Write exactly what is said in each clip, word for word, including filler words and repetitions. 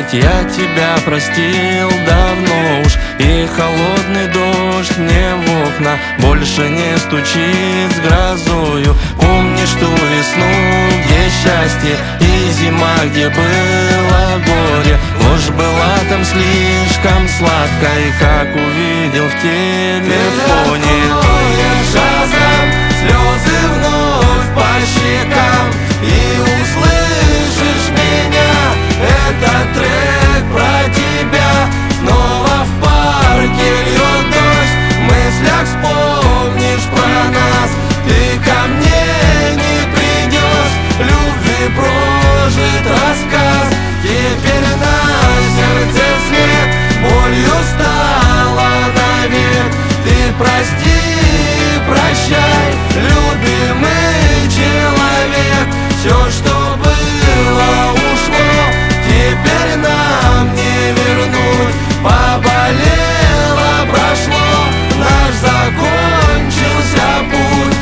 ведь я тебя простил давно уж. И холодный дождь мне в окна больше не стучит с грозою. Помнишь ту весну, где счастье, и зима, где было горе. Ложь была там слишком сладкой, как увидел в телефоне. Разом слезы вновь по щекам, и услышишь меня. Этот трек про тебя. Снова в парке льет дождь, в мыслях вспомнишь про нас. Ты ко мне не придешь, любви прожит рассказ. Теперь на сердце след, болью стала навек. Ты прости, прощай, любимый человек. Все, что было, ушло, теперь нам не вернуть. Поболело, прошло, наш закончился путь.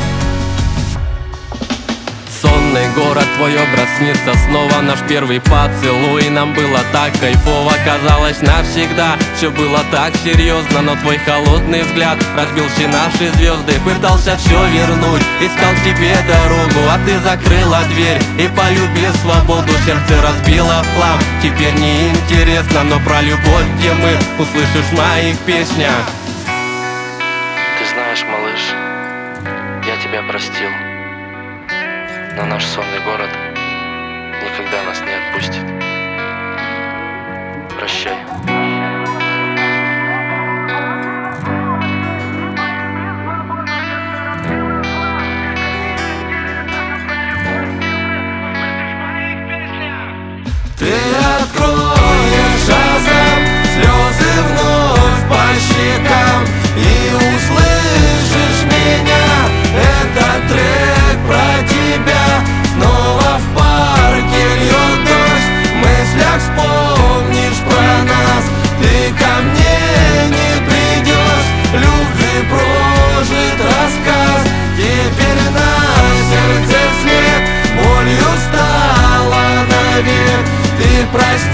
Сонный город, твой образ снится снова. Наш первый поцелуй, нам было так кайфово. Казалось, навсегда все было так серьезно. Но твой холодный взгляд разбил все наши звезды. Пытался все вернуть, искал к тебе дорогу, а ты закрыла дверь и, полюбив свободу, сердце разбила в хлам. Теперь не интересно, но про любовь, где мы, услышишь в моих песнях. Ты знаешь, малыш, я тебя простил, но наш сонный город никогда нас не отпустит. Прощай. Ты откроешь разом слезы вновь по щекам, и услышишь меня. Этот трек про тебя. Снова в парке льет дождь, в мыслях вспомнишь про нас. Ты ко мне не придешь, любви прожит рассказ. Теперь на сердце след, болью стала навек. Ты прости,